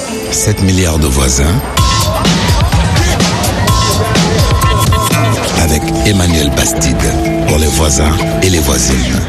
7 milliards de voisins avec Emmanuel Bastide pour les voisins et les voisines.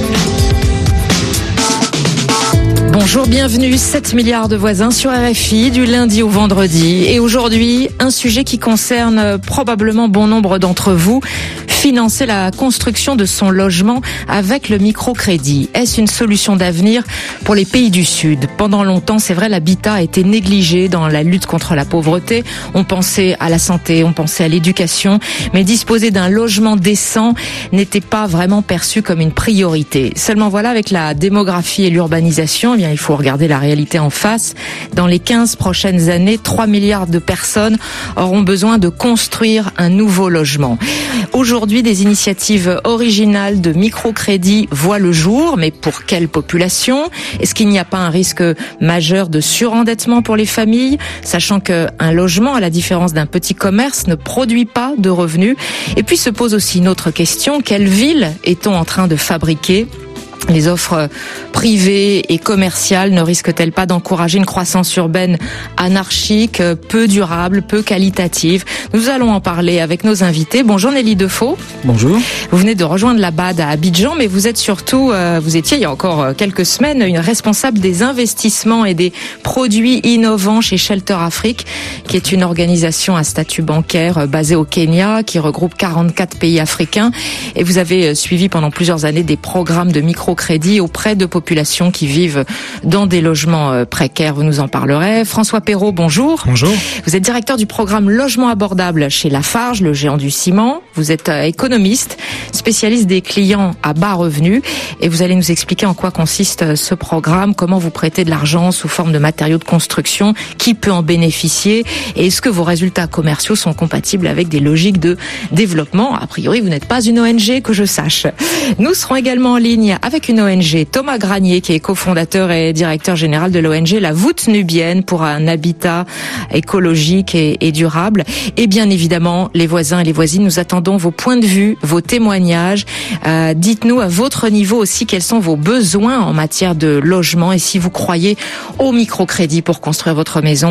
Bonjour, bienvenue, 7 milliards de voisins sur RFI du lundi au vendredi. Et aujourd'hui, un sujet qui concerne probablement bon nombre d'entre vous. Financer la construction de son logement avec le microcrédit. Est-ce une solution d'avenir pour les pays du Sud ? Pendant longtemps, c'est vrai, l'habitat a été négligé dans la lutte contre la pauvreté. On pensait à la santé, on pensait à l'éducation, mais disposer d'un logement décent n'était pas vraiment perçu comme une priorité. Seulement voilà, avec la démographie et l'urbanisation, eh bien, il faut regarder la réalité en face. Dans les 15 prochaines années, 3 milliards de personnes auront besoin de construire un nouveau logement. Aujourd'hui, des initiatives originales de microcrédit voient le jour, mais pour quelle population ? Est-ce qu'il n'y a pas un risque majeur de surendettement pour les familles, sachant qu'un logement, à la différence d'un petit commerce, ne produit pas de revenus ? Et puis se pose aussi une autre question, quelle ville est-on en train de fabriquer ? Les offres privées et commerciales ne risquent-elles pas d'encourager une croissance urbaine anarchique, peu durable, peu qualitative ? Nous allons en parler avec nos invités. Bonjour Nelly Defoe. Bonjour. Vous venez de rejoindre la BAD à Abidjan, mais vous êtes surtout, vous étiez il y a encore quelques semaines, une responsable des investissements et des produits innovants chez Shelter Afrique, qui est une organisation à statut bancaire basée au Kenya, qui regroupe 44 pays africains. Et vous avez suivi pendant plusieurs années des programmes de microcrédit auprès de populations qui vivent dans des logements précaires. Vous nous en parlerez. François Perrault, bonjour. Bonjour. Vous êtes directeur du programme Logement abordable chez Lafarge, le géant du ciment. Vous êtes économiste, spécialiste des clients à bas revenus. Et vous allez nous expliquer en quoi consiste ce programme, comment vous prêtez de l'argent sous forme de matériaux de construction, qui peut en bénéficier, et est-ce que vos résultats commerciaux sont compatibles avec des logiques de développement. A priori, vous n'êtes pas une ONG, que je sache. Nous serons également en ligne avec une ONG, Thomas Granier, qui est cofondateur et directeur général de l'ONG La Voûte Nubienne pour un habitat écologique et durable. Et bien évidemment, les voisins et les voisines, nous attendons vos points de vue, vos témoignages. Dites-nous à votre niveau aussi quels sont vos besoins en matière de logement et si vous croyez au microcrédit pour construire votre maison.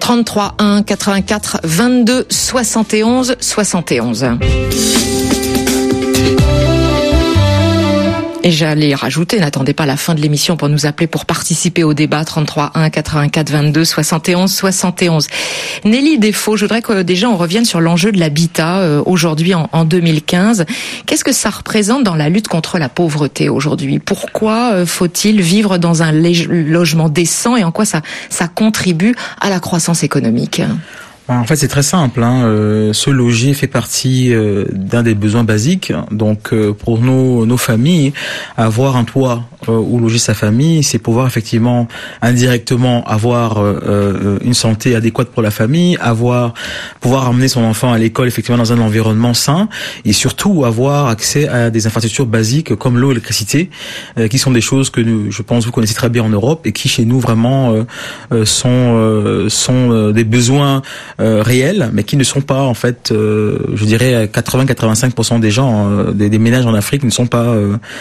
33 1 84 22 71 71. Et j'allais rajouter, n'attendez pas la fin de l'émission pour nous appeler pour participer au débat. 33 1 84 22 71 71. Nelly Defoe, je voudrais que déjà on revienne sur l'enjeu de l'habitat aujourd'hui en 2015. Qu'est-ce que ça représente dans la lutte contre la pauvreté aujourd'hui ? Pourquoi faut-il vivre dans un logement décent et en quoi ça contribue à la croissance économique ? En fait, c'est très simple. Se loger fait partie d'un des besoins basiques. Donc, pour nos familles, avoir un toit où loger sa famille, c'est pouvoir effectivement indirectement avoir une santé adéquate pour la famille, pouvoir amener son enfant à l'école effectivement dans un environnement sain, et surtout avoir accès à des infrastructures basiques comme l'eau et l'électricité, qui sont des choses que je pense vous connaissez très bien en Europe et qui chez nous vraiment sont des besoins réels, mais qui ne sont pas en fait, je dirais 80-85% des gens, des ménages en Afrique ne sont pas,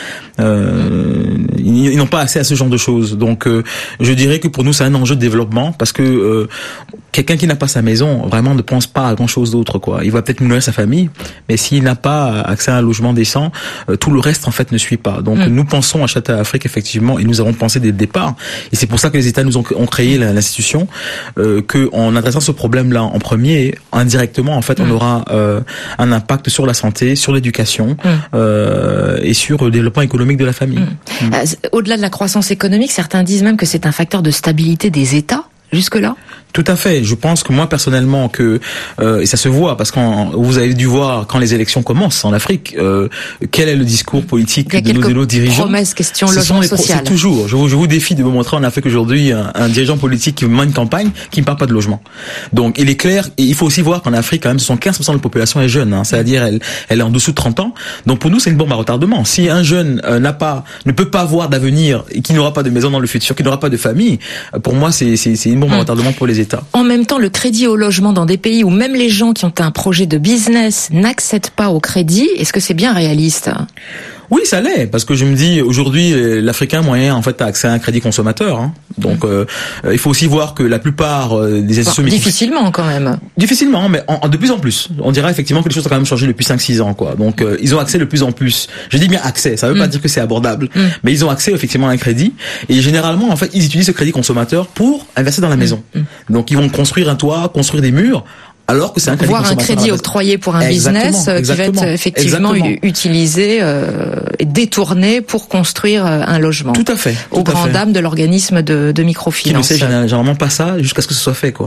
ils n'ont pas accès à ce genre de choses. Donc, je dirais que pour nous c'est un enjeu de développement parce que quelqu'un qui n'a pas sa maison vraiment ne pense pas à grand chose d'autre, quoi. Il va peut-être nourrir sa famille, mais s'il n'a pas accès à un logement décent, tout le reste en fait ne suit pas. Donc, nous pensons à Shelter Afrique effectivement, et nous avons pensé dès le départ, et c'est pour ça que les États nous ont créé l'institution, que en adressant ce problème-là en premier, indirectement, en fait, on aura un impact sur la santé, sur l'éducation et sur le développement économique de la famille. Au-delà de la croissance économique, certains disent même que c'est un facteur de stabilité des États. Jusque-là ? Tout à fait. Je pense que moi personnellement et ça se voit parce que vous avez dû voir quand les élections commencent en Afrique, quel est le discours politique de nos dirigeants. Promesses, questions, logement social. C'est toujours. Je vous défie de me montrer en Afrique aujourd'hui un dirigeant politique qui mène une campagne qui ne parle pas de logement. Donc il est clair, et il faut aussi voir qu'en Afrique quand même 75% de la population est jeune, c'est-à-dire elle est en dessous de 30 ans. Donc pour nous c'est une bombe à retardement. Si un jeune ne peut pas avoir d'avenir et qui n'aura pas de maison dans le futur, qui n'aura pas de famille, pour moi c'est une bombe à retardement pour les États. En même temps, le crédit au logement dans des pays où même les gens qui ont un projet de business n'accèdent pas au crédit, est-ce que c'est bien réaliste ? Oui, ça l'est, parce que je me dis, aujourd'hui, l'Africain moyen, en fait, a accès à un crédit consommateur. Hein. Donc, il faut aussi voir que la plupart des institutions... Difficilement, quand même. Difficilement, mais de plus en plus. On dirait effectivement que les choses ont quand même changé depuis 5-6 ans, quoi. Donc, ils ont accès de plus en plus. Je dis bien accès, ça veut pas dire que c'est abordable, mais ils ont accès effectivement à un crédit. Et généralement, en fait, ils utilisent ce crédit consommateur pour investir dans la maison. Donc, ils vont construire un toit, construire des murs, alors que c'est un crédit consommateur. Voir un crédit octroyé pour un business qui va être effectivement utilisé et détourné pour construire un logement. Tout à fait. Aux grandes dames de l'organisme de microfinance. Qui ne sait généralement pas ça jusqu'à ce que ce soit fait, quoi.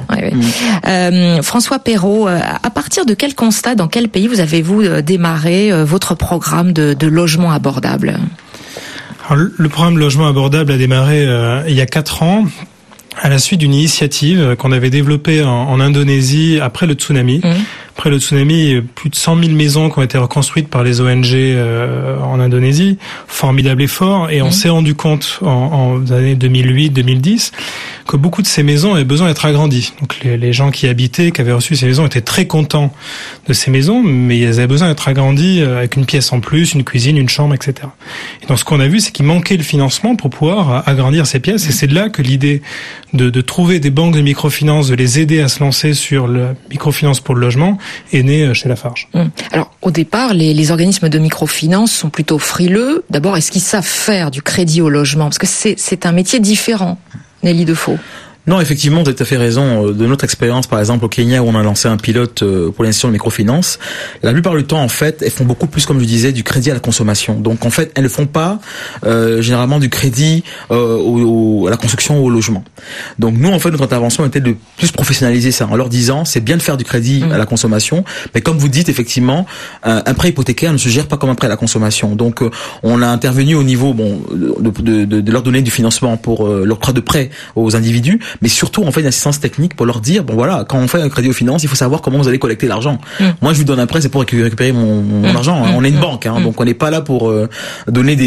François Perrault, à partir de quel constat, dans quel pays avez-vous démarré votre programme de logement abordable? Alors, le programme logement abordable a démarré il y a 4 ans. À la suite d'une initiative qu'on avait développée en Indonésie après le tsunami. Après le tsunami, plus de 100 000 maisons qui ont été reconstruites par les ONG en Indonésie. Formidable effort. Et on s'est rendu compte en années 2008-2010 que beaucoup de ces maisons avaient besoin d'être agrandies. Donc les gens qui habitaient, qui avaient reçu ces maisons étaient très contents de ces maisons, mais elles avaient besoin d'être agrandies avec une pièce en plus, une cuisine, une chambre, etc. Et donc ce qu'on a vu, c'est qu'il manquait le financement pour pouvoir agrandir ces pièces. Et c'est de là que l'idée de trouver des banques de microfinance, de les aider à se lancer sur le microfinance pour le logement, est née chez Lafarge. Alors, au départ, les organismes de microfinance sont plutôt frileux. D'abord, est-ce qu'ils savent faire du crédit au logement? Parce que c'est un métier différent, Nelly Defoe. Non, effectivement, vous avez tout à fait raison. De notre expérience, par exemple, au Kenya, où on a lancé un pilote pour l'institution de microfinance, la plupart du temps, en fait, elles font beaucoup plus, comme je disais, du crédit à la consommation. Donc, en fait, elles ne font pas généralement du crédit à la construction ou au logement. Donc, nous, en fait, notre intervention était de plus professionnaliser ça, en leur disant, c'est bien de faire du crédit à la consommation, mais comme vous dites, effectivement, un prêt hypothécaire ne se gère pas comme un prêt à la consommation. Donc, on a intervenu au niveau de leur donner du financement pour l'octroi de prêts aux individus, mais surtout on fait une assistance technique pour leur dire, bon voilà, quand on fait un crédit aux finances, il faut savoir comment vous allez collecter l'argent. Moi je vous donne un prêt, c'est pour récupérer mon argent. On est une banque, donc on n'est pas là pour donner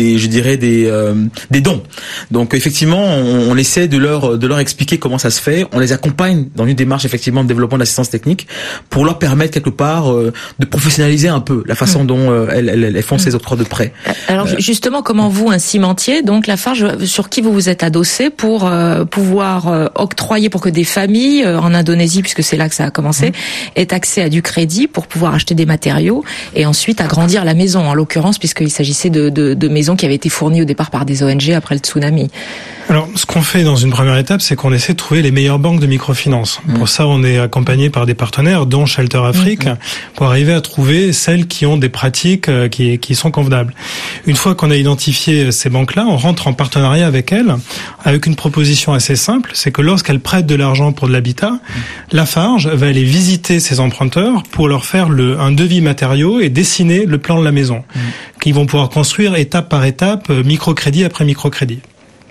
des dons. Donc effectivement, on essaie de leur expliquer comment ça se fait. On les accompagne dans une démarche effectivement de développement d'assistance technique pour leur permettre quelque part de professionnaliser un peu la façon dont elles font ces octrois de prêts. Alors justement, comment vous, un cimentier, donc Lafarge, sur qui vous vous êtes adossé pour pouvoir octroyer pour que des familles en Indonésie, puisque c'est là que ça a commencé, aient accès à du crédit pour pouvoir acheter des matériaux et ensuite agrandir la maison, en l'occurrence, puisqu'il s'agissait de maisons qui avaient été fournies au départ par des ONG après le tsunami. Alors, ce qu'on fait dans une première étape, c'est qu'on essaie de trouver les meilleures banques de microfinance. Pour ça, on est accompagné par des partenaires, dont Shelter Afrique, pour arriver à trouver celles qui ont des pratiques qui sont convenables. Une fois qu'on a identifié ces banques-là, on rentre en partenariat avec elles, avec une proposition assez simple, c'est que lorsqu'elles prêtent de l'argent pour de l'habitat, Lafarge va aller visiter ces emprunteurs pour leur faire un devis matériaux et dessiner le plan de la maison, qu'ils vont pouvoir construire étape par étape, microcrédit après microcrédit.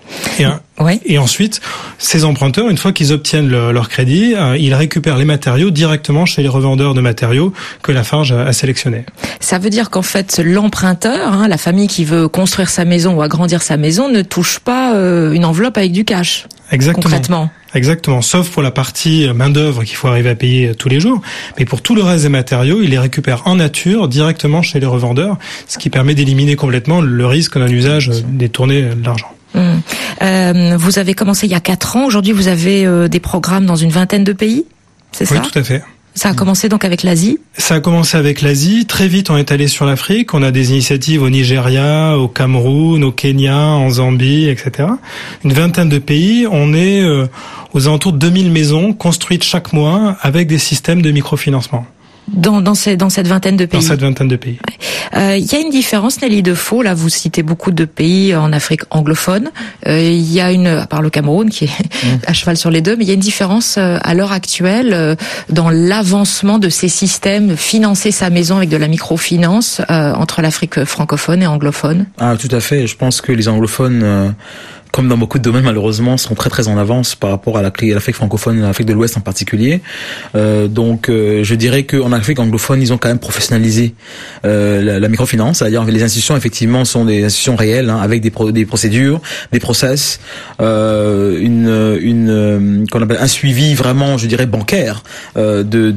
Et ensuite, ces emprunteurs, une fois qu'ils obtiennent leur crédit, ils récupèrent les matériaux directement chez les revendeurs de matériaux que Lafarge a sélectionnés. Ça veut dire qu'en fait, l'emprunteur, la famille qui veut construire sa maison ou agrandir sa maison, ne touche pas une enveloppe avec du cash. Exactement. Concrètement. Exactement, sauf pour la partie main-d'œuvre qu'il faut arriver à payer tous les jours. Mais pour tout le reste des matériaux, il les récupère en nature directement chez les revendeurs, ce qui permet d'éliminer complètement le risque d'un usage détourné de l'argent. Vous avez commencé il y a 4 ans. Aujourd'hui, vous avez des programmes dans une vingtaine de pays, c'est ça? Oui, tout à fait. Ça a commencé donc avec l'Asie? Ça a commencé avec l'Asie. Très vite, on est allé sur l'Afrique. On a des initiatives au Nigeria, au Cameroun, au Kenya, en Zambie, etc. Une vingtaine de pays. On est aux alentours de 2000 maisons construites chaque mois avec des systèmes de microfinancement. Dans cette vingtaine de pays. Dans cette vingtaine de pays. Il y a une différence, Nelly Defoe. Là, vous citez beaucoup de pays en Afrique anglophone. Il y a à part le Cameroun qui est à cheval sur les deux, mais il y a une différence à l'heure actuelle dans l'avancement de ces systèmes, financer sa maison avec de la microfinance entre l'Afrique francophone et anglophone. Ah, tout à fait. Je pense que les anglophones comme dans beaucoup de domaines, malheureusement, sont très très en avance par rapport à l'Afrique francophone et à l'Afrique de l'Ouest en particulier. Donc, je dirais qu'en Afrique anglophone, ils ont quand même professionnalisé la microfinance. C'est-à-dire que les institutions, effectivement, sont des institutions réelles, hein, avec des procédures, des process, qu'on appelle un suivi vraiment, je dirais, bancaire du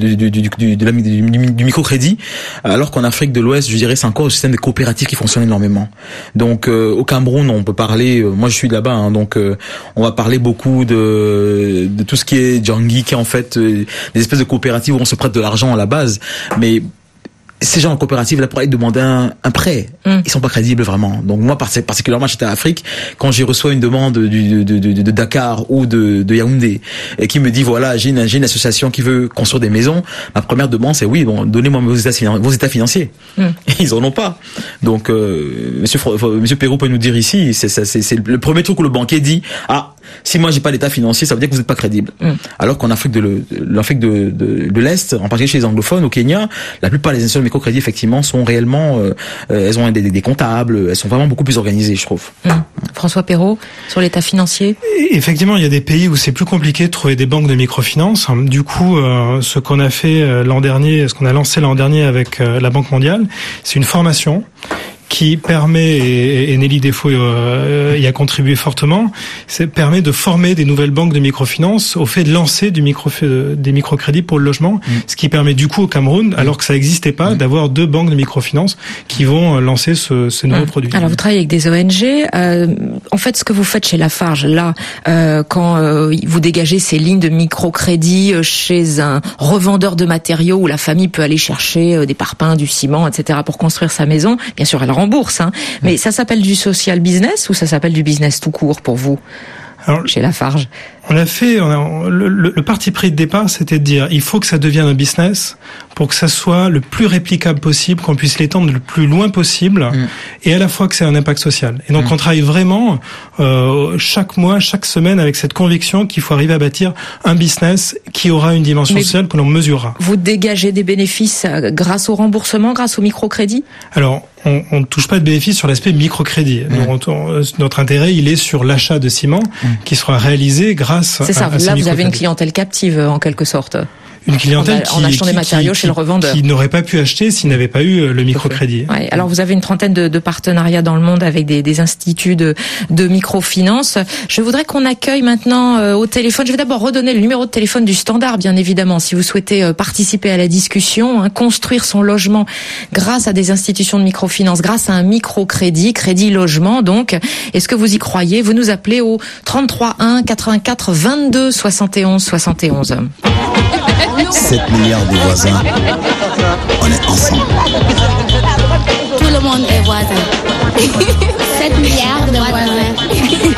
microcrédit. Alors qu'en Afrique de l'Ouest, je dirais, c'est encore un système de coopérative qui fonctionne énormément. Donc, au Cameroun, on peut parler. Moi, je suis là-bas, hein, donc on va parler beaucoup de tout ce qui est Djangui, qui est en fait des espèces de coopératives où on se prête de l'argent à la base, mais ces gens en coopérative là pourraient demander un prêt. Ils sont pas crédibles vraiment. Donc moi particulièrement j'étais en Afrique, quand j'y reçois une demande de Dakar ou de Yaoundé et qui me dit voilà j'ai une association qui veut construire des maisons, ma première demande c'est oui bon donnez-moi vos états financiers. Et ils en ont pas. Donc monsieur Perrou peut nous dire ici c'est le premier truc où le banquier dit si moi j'ai pas d'état financier, ça veut dire que vous n'êtes pas crédible. Alors qu'en Afrique de l'Est, en particulier chez les anglophones, au Kenya, la plupart des institutions de microcrédit effectivement sont réellement, elles ont des comptables, elles sont vraiment beaucoup plus organisées, je trouve. François Perrault, sur l'état financier. Effectivement, il y a des pays où c'est plus compliqué de trouver des banques de microfinance. Du coup, ce qu'on a fait l'an dernier, ce qu'on a lancé l'an dernier avec la Banque mondiale, c'est une formation qui permet, et Nelly Défaut y a contribué fortement, permet de former des nouvelles banques de microfinance au fait de lancer des microcrédits pour le logement, ce qui permet du coup au Cameroun, alors que ça n'existait pas, d'avoir 2 banques de microfinance qui vont lancer ce nouveau produit. Alors vous travaillez avec des ONG. En fait, ce que vous faites chez Lafarge, là, quand vous dégagez ces lignes de microcrédit chez un revendeur de matériaux où la famille peut aller chercher des parpaings, du ciment, etc. pour construire sa maison, bien sûr, elle rembourse, hein. Mais ça s'appelle du social business ou ça s'appelle du business tout court pour vous? Alors, chez Lafarge. Le parti pris de départ, c'était de dire, il faut que ça devienne un business pour que ça soit le plus réplicable possible, qu'on puisse l'étendre le plus loin possible, et à la fois que c'est un impact social. Et donc, on travaille vraiment, chaque mois, chaque semaine, avec cette conviction qu'il faut arriver à bâtir un business qui aura une dimension sociale que l'on mesurera. Vous dégagez des bénéfices grâce au remboursement, grâce au microcrédit? Alors, on ne touche pas de bénéfices sur l'aspect microcrédit. Notre intérêt, il est sur l'achat de ciment qui sera réalisé grâce c'est ça, là vous avez une clientèle captive en quelque sorte. Une clientèle en achetant des matériaux chez le revendeur. Qui n'aurait pas pu acheter s'il n'avait pas eu le microcrédit. Ouais, alors vous avez une trentaine de partenariats dans le monde avec des instituts de microfinance. Je voudrais qu'on accueille maintenant au téléphone. Je vais d'abord redonner le numéro de téléphone du standard, bien évidemment, si vous souhaitez participer à la discussion, construire son logement grâce à des institutions de microfinance, grâce à un microcrédit, crédit logement. Donc, est-ce que vous y croyez? Vous nous appelez au 33 1 84 22 71 71. 7 milliards de voisins, on est ensemble. Tout le monde est voisin. 7 milliards de voisins.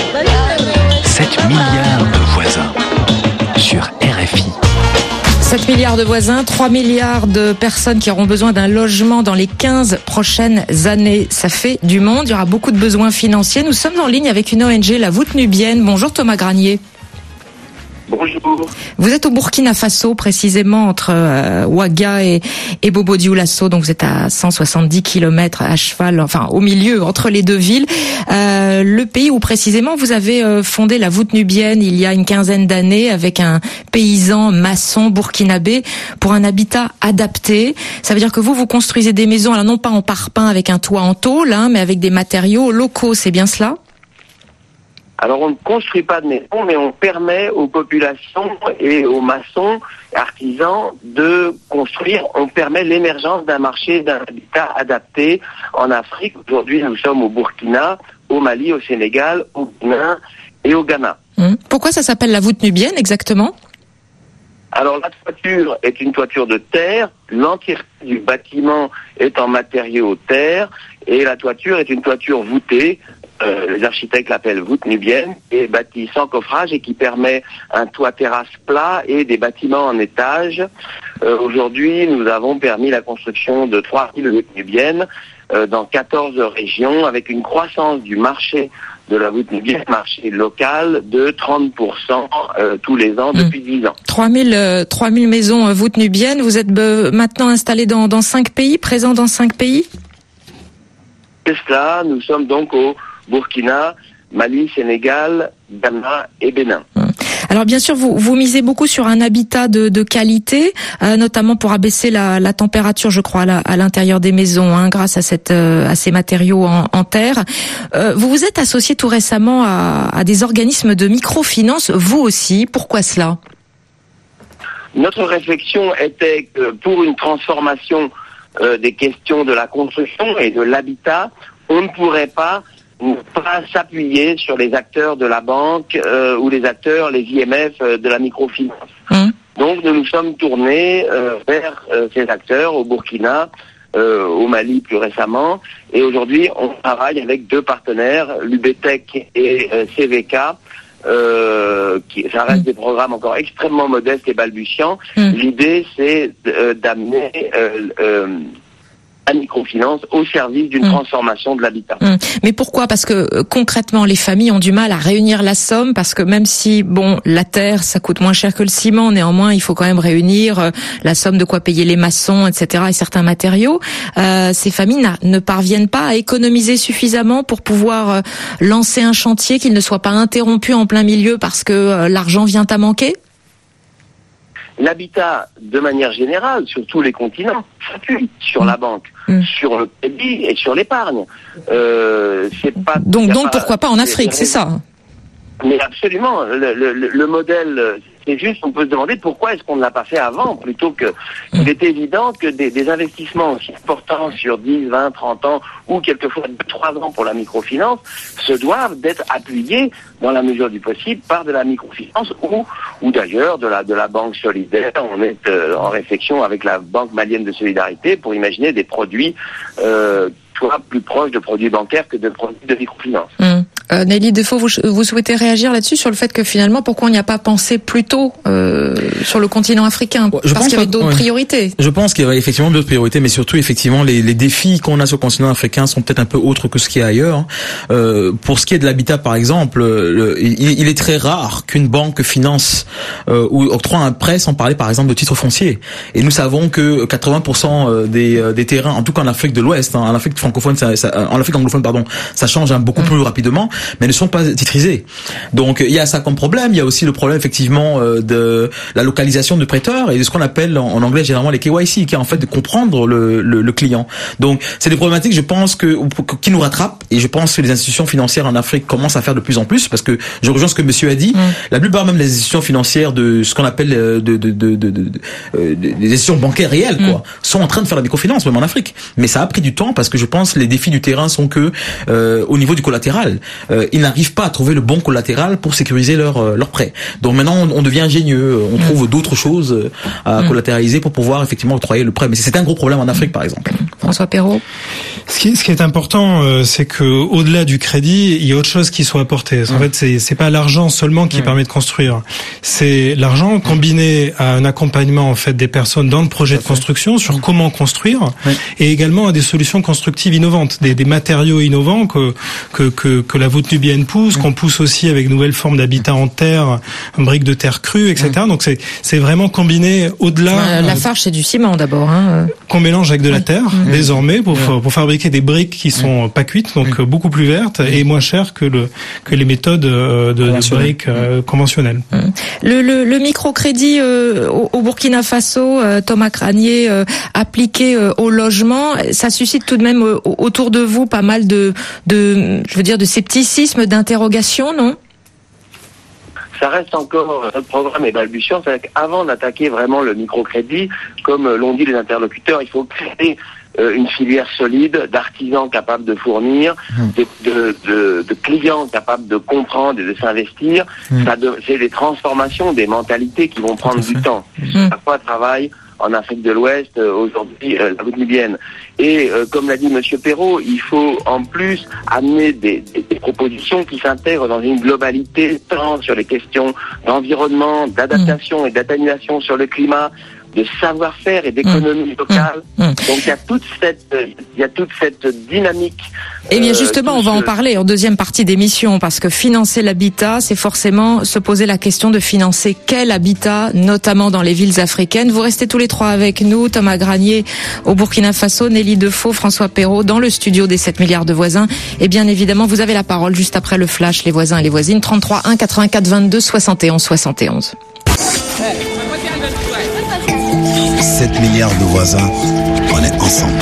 7 milliards de voisins sur RFI. 7 milliards de voisins, 3 milliards de personnes qui auront besoin d'un logement dans les 15 prochaines années. Ça fait du monde, il y aura beaucoup de besoins financiers. Nous sommes en ligne avec une ONG, la Voûte Nubienne. Bonjour Thomas Granier. Bonjour. Vous êtes au Burkina Faso, précisément entre Ouaga et Bobo Dioulasso, donc vous êtes à 170 km à cheval, enfin au milieu, entre les deux villes. Le pays où précisément vous avez fondé la Voûte Nubienne il y a une quinzaine d'années avec un paysan maçon burkinabé pour un habitat adapté. Ça veut dire que vous construisez des maisons, alors non pas en parpaing avec un toit en tôle, mais avec des matériaux locaux, c'est bien cela ? Alors on ne construit pas de maison, mais on permet aux populations et aux maçons, artisans de construire. On permet l'émergence d'un marché d'un habitat adapté en Afrique. Aujourd'hui, nous sommes au Burkina, au Mali, au Sénégal, au Bénin et au Ghana. Pourquoi ça s'appelle la Voûte Nubienne exactement ? Alors la toiture est une toiture de terre, l'entièreté du bâtiment est en matériaux terre et la toiture est une toiture voûtée. Les architectes l'appellent voûte nubienne, et bâtie sans coffrage et qui permet un toit terrasse plat et des bâtiments en étage. Aujourd'hui, nous avons permis la construction de 3000 voûtes nubiennes dans 14 régions avec une croissance du marché de la voûte nubienne, marché local, de 30% tous les ans depuis 10 ans. 3000 maisons voûte nubienne. Vous êtes maintenant installés dans 5 pays, présents dans 5 pays ? C'est cela, nous sommes donc au Burkina, Mali, Sénégal, Ghana et Bénin. Alors bien sûr, vous misez beaucoup sur un habitat de qualité, notamment pour abaisser la température, je crois, à l'intérieur des maisons, grâce à ces matériaux en terre. Vous vous êtes associé tout récemment à des organismes de microfinance, vous aussi. Pourquoi cela ? Notre réflexion était que pour une transformation des questions de la construction et de l'habitat, on ne pourrait pas s'appuyer sur les acteurs de la banque ou les IMF de la microfinance. Donc nous nous sommes tournés vers ces acteurs au Burkina, au Mali plus récemment, et aujourd'hui on travaille avec 2 partenaires, l'UBTEC et CVK. Ça reste des programmes encore extrêmement modestes et balbutiants. L'idée, c'est d'amener la microfinance au service d'une transformation de l'habitat. Mais pourquoi ? Parce que concrètement, les familles ont du mal à réunir la somme, parce que même si, la terre, ça coûte moins cher que le ciment, néanmoins, il faut quand même réunir la somme de quoi payer les maçons, etc., et certains matériaux. Ces familles ne parviennent pas à économiser suffisamment pour pouvoir lancer un chantier, qu'il ne soit pas interrompu en plein milieu parce que l'argent vient à manquer. L'habitat, de manière générale, sur tous les continents, s'appuie sur la banque, sur le crédit et sur l'épargne. Donc pourquoi pas en Afrique, c'est ça ? Mais absolument. Le modèle, c'est juste, on peut se demander pourquoi est-ce qu'on ne l'a pas fait avant, plutôt que... Il est évident que des investissements aussi importants sur 10, 20, 30 ans, ou quelquefois 3 ans pour la microfinance, se doivent d'être appuyés, dans la mesure du possible, par de la microfinance, ou d'ailleurs de la banque solidaire. On est en réflexion avec la Banque malienne de solidarité pour imaginer des produits plus proches de produits bancaires que de produits de microfinance. Nelly Defoe, vous souhaitez réagir là-dessus sur le fait que finalement, pourquoi on n'y a pas pensé plus tôt sur le continent africain ? Parce qu'il y avait d'autres priorités. Je pense qu'il y avait effectivement d'autres priorités, mais surtout effectivement les défis qu'on a sur le continent africain sont peut-être un peu autres que ce qu'il y a ailleurs. Pour ce qui est de l'habitat, par exemple, il est très rare qu'une banque finance ou octroie un prêt sans parler, par exemple, de titres fonciers. Et nous savons que 80% des terrains, en tout cas en Afrique de l'Ouest, en Afrique francophone, en Afrique anglophone, pardon, ça change beaucoup plus rapidement, mais ne sont pas titrisés. Donc il y a ça comme problème. Il y a aussi le problème effectivement de la localisation du prêteur et de ce qu'on appelle en anglais généralement les KYC, qui est en fait de comprendre le client. Donc c'est des problématiques, je pense, qui nous rattrapent, et je pense que les institutions financières en Afrique commencent à faire de plus en plus, parce que je rejoins ce que monsieur a dit. La plupart même des institutions financières de ce qu'on appelle des institutions bancaires réelles, sont en train de faire la microfinance même en Afrique. Mais ça a pris du temps, parce que je pense que les défis du terrain sont que au niveau du collatéral, ils n'arrivent pas à trouver le bon collatéral pour sécuriser leur prêt. Donc maintenant on devient ingénieux, on trouve d'autres choses à collatéraliser pour pouvoir effectivement octroyer le prêt. Mais c'est un gros problème en Afrique, par exemple. François Perrault. Ce qui est important, c'est que au-delà du crédit, il y a autre chose qui soit apporté. En fait, c'est pas l'argent seulement qui permet de construire. C'est l'argent combiné à un accompagnement en fait des personnes dans le projet de construction sur comment construire, et également à des solutions constructives innovantes, des matériaux innovants que la voûte nubienne pousse, qu'on pousse aussi avec nouvelles formes d'habitat en terre, briques de terre crue, etc. Donc c'est vraiment combiné au-delà. La farge, c'est du ciment d'abord. Qu'on mélange avec de la terre désormais pour fabriquer des briques qui sont pas cuites, donc beaucoup plus vertes et moins chères que les méthodes de briques conventionnelles. Le microcrédit au Burkina Faso, Thomas Cranier, appliqué au logement, ça suscite tout de même autour de vous pas mal de scepticisme, d'interrogation, non ? Ça reste encore, notre programme est balbutiant. C'est-à-dire qu'avant d'attaquer vraiment le microcrédit, comme l'ont dit les interlocuteurs, il faut créer une filière solide d'artisans capables de fournir, de clients capables de comprendre et de s'investir. C'est des transformations des mentalités qui vont prendre du temps. Parfois, travail en Afrique de l'Ouest, aujourd'hui la voûte nubienne. Et comme l'a dit Monsieur Perrault, il faut en plus amener des propositions qui s'intègrent dans une globalité, tant sur les questions d'environnement, d'adaptation et d'atténuation sur le climat, de savoir-faire et d'économie locale. Donc il y a toute cette dynamique. Et bien justement, on va en parler en deuxième partie d'émission, parce que financer l'habitat, c'est forcément se poser la question de financer quel habitat, notamment dans les villes africaines. Vous restez tous les trois avec nous, Thomas Granier au Burkina Faso, Nelly Defoe, François Perrault dans le studio des 7 milliards de voisins. Et bien évidemment, vous avez la parole juste après le flash, les voisins et les voisines, 33 1 84 22 71 71. 7 milliards de voisins, on est ensemble.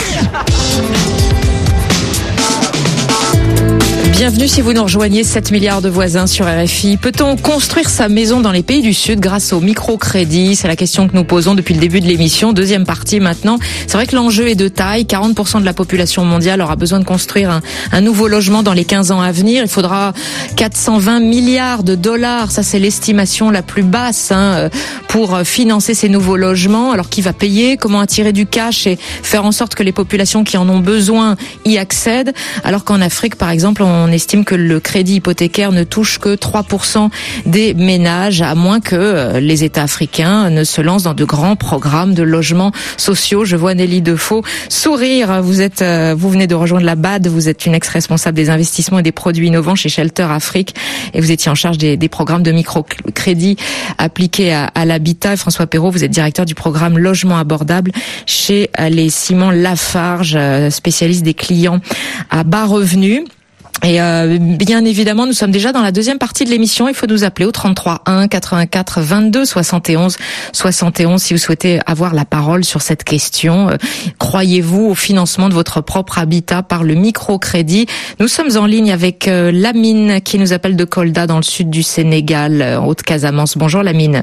Bienvenue si vous nous rejoignez, 7 milliards de voisins sur RFI. Peut-on construire sa maison dans les pays du Sud grâce au microcrédit? C'est la question que nous posons depuis le début de l'émission. Deuxième partie maintenant. C'est vrai que l'enjeu est de taille. 40% de la population mondiale aura besoin de construire un nouveau logement dans les 15 ans à venir. Il faudra 420 milliards de dollars. Ça, c'est l'estimation la plus basse pour financer ces nouveaux logements. Alors, qui va payer? Comment attirer du cash et faire en sorte que les populations qui en ont besoin y accèdent? Alors qu'en Afrique, par exemple, on estime que le crédit hypothécaire ne touche que 3% des ménages, à moins que les États africains ne se lancent dans de grands programmes de logements sociaux. Je vois Nelly Defoe sourire. Vous venez de rejoindre la BAD. Vous êtes une ex-responsable des investissements et des produits innovants chez Shelter Afrique, et vous étiez en charge des programmes de microcrédit appliqués à l'habitat. Et François Perrault, vous êtes directeur du programme Logement abordable chez les Ciments Lafarge, spécialiste des clients à bas revenus. Et bien évidemment, nous sommes déjà dans la deuxième partie de l'émission. Il faut nous appeler au 33 1 84 22 71 71 si vous souhaitez avoir la parole sur cette question. Croyez-vous au financement de votre propre habitat par le microcrédit? Nous sommes en ligne avec Lamine qui nous appelle de Kolda dans le sud du Sénégal, en Haute-Casamance. Bonjour Lamine.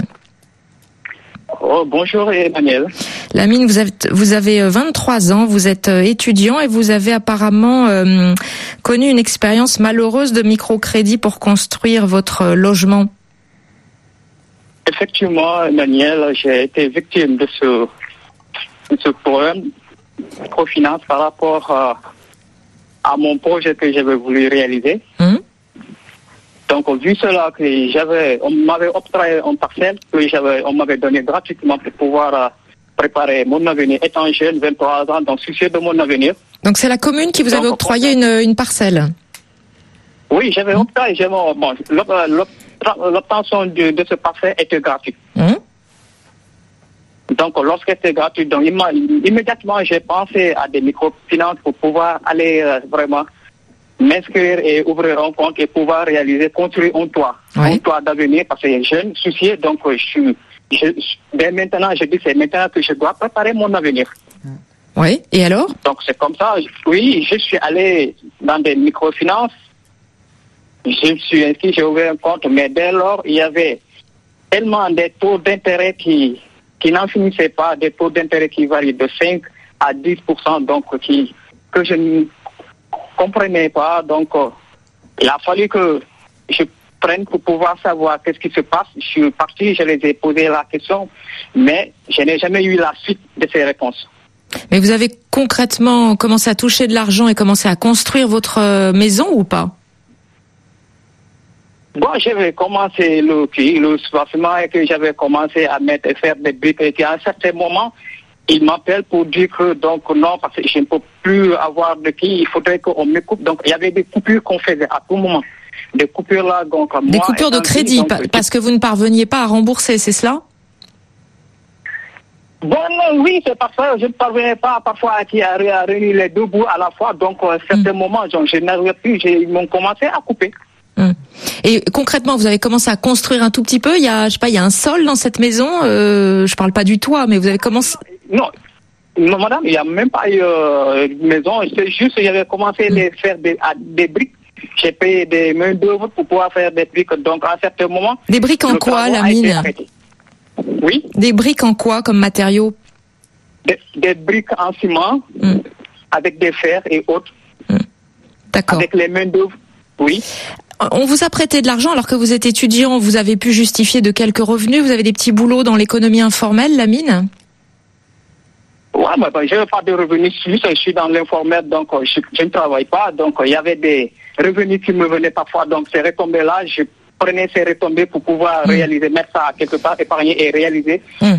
Oh, bonjour Emmanuel. Lamine, vous avez 23 ans, vous êtes étudiant et vous avez apparemment connu une expérience malheureuse de microcrédit pour construire votre logement. Effectivement, Emmanuel, j'ai été victime de ce problème de microfinance par rapport à mon projet que j'avais voulu réaliser. Donc, vu cela, on m'avait octroyé une parcelle que on m'avait donné gratuitement pour pouvoir préparer mon avenir. Étant jeune, 23 ans, donc soucieux de mon avenir. Donc, c'est la commune qui vous avait octroyé une parcelle? Oui, j'avais octroyé. Bon, l'obtention de ce parcelle était gratuite. Donc, lorsque c'était gratuit, donc, immédiatement, j'ai pensé à des microfinances pour pouvoir aller vraiment m'inscrire et ouvrir un compte et pouvoir construire un toit d'avenir, parce que jeune, soucié, donc dès maintenant, je dis c'est maintenant que je dois préparer mon avenir. Oui, et alors? Donc c'est comme ça, oui, je suis allé dans des microfinances, je me suis inscrit, j'ai ouvert un compte, mais dès lors, il y avait tellement des taux d'intérêt qui n'en finissaient pas, des taux d'intérêt qui varient de 5 à 10%, donc que je ne comprenais pas, donc il a fallu que je prenne pour pouvoir savoir qu'est-ce qui se passe. Je suis parti, je les ai posé la question, mais je n'ai jamais eu la suite de ces réponses. Mais vous avez concrètement commencé à toucher de l'argent et commencé à construire votre maison ou pas? Bon, j'avais commencé le soubassement et que j'avais commencé à faire des briques et qu'à un certain moment, il m'appelle pour dire que donc non, parce que je ne peux plus avoir de qui, il faudrait qu'on me coupe. Donc il y avait des coupures qu'on faisait à tout moment. Des coupures là, donc des coupures de crédit, parce que vous ne parveniez pas à rembourser, c'est cela? Bon, non, oui, c'est parce que je ne parvenais pas parfois à réunir les deux bouts à la fois. Donc à certains moments, je n'arrivais plus, ils m'ont commencé à couper. Et concrètement, vous avez commencé à construire un tout petit peu. Il y a un sol dans cette maison. Je parle pas du toit, mais vous avez commencé. Non, madame, il n'y a même pas eu une maison. C'est juste que j'avais commencé à faire des briques. J'ai payé des main d'œuvre pour pouvoir faire des briques. Donc à un certain moment. Des briques en quoi, Lamine? Oui. Des briques en quoi comme matériaux? Des briques en ciment, avec des fers et autres. D'accord. Avec les mains d'œuvre. Oui. On vous a prêté de l'argent alors que vous êtes étudiant, vous avez pu justifier de quelques revenus, vous avez des petits boulots dans l'économie informelle, Lamine? Ouais, mais je n'ai pas de revenus suisses, je suis dans l'informel, donc je ne travaille pas, donc il y avait des revenus qui me venaient parfois, donc ces retombées-là, je prenais ces retombées pour pouvoir réaliser, mettre ça quelque part, épargner et réaliser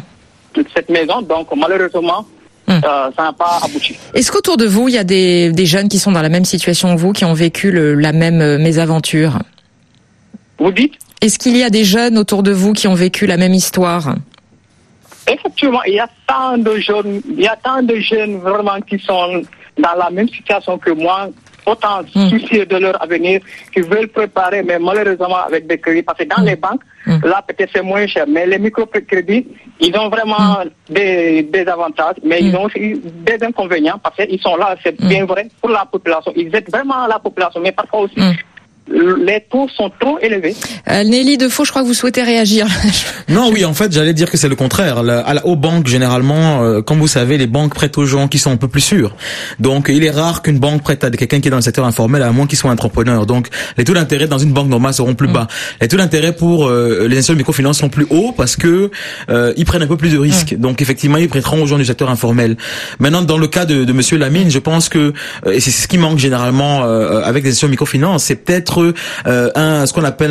cette maison. Donc malheureusement, ça n'a pas abouti. Est-ce qu'autour de vous, il y a des jeunes qui sont dans la même situation que vous, qui ont vécu la même mésaventure? Vous dites? Est-ce qu'il y a des jeunes autour de vous qui ont vécu la même histoire? Effectivement, il y a tant de jeunes vraiment qui sont dans la même situation que moi, autant soucieux de leur avenir, qui veulent préparer, mais malheureusement avec des crédits, parce que dans les banques, là peut-être c'est moins cher, mais les microcrédits, ils ont vraiment des avantages, mais ils ont aussi des inconvénients, parce qu'ils sont là, c'est bien vrai, pour la population. Ils aident vraiment la population, mais parfois aussi, les taux sont trop élevés. Nelly Defoe, je crois que vous souhaitez réagir. Non, oui, en fait, j'allais dire que c'est le contraire. Aux banques, généralement, comme vous savez, les banques prêtent aux gens qui sont un peu plus sûrs. Donc, il est rare qu'une banque prête à quelqu'un qui est dans le secteur informel, à moins qu'il soit entrepreneur. Donc, les taux d'intérêt dans une banque normale seront plus bas. Les taux d'intérêt pour les institutions de microfinance sont plus hauts parce que ils prennent un peu plus de risques. Donc, effectivement, ils prêteront aux gens du secteur informel. Maintenant, dans le cas de Monsieur Lamine, je pense que et c'est ce qui manque généralement avec les institutions de microfinance, c'est peut-être ce qu'on appelle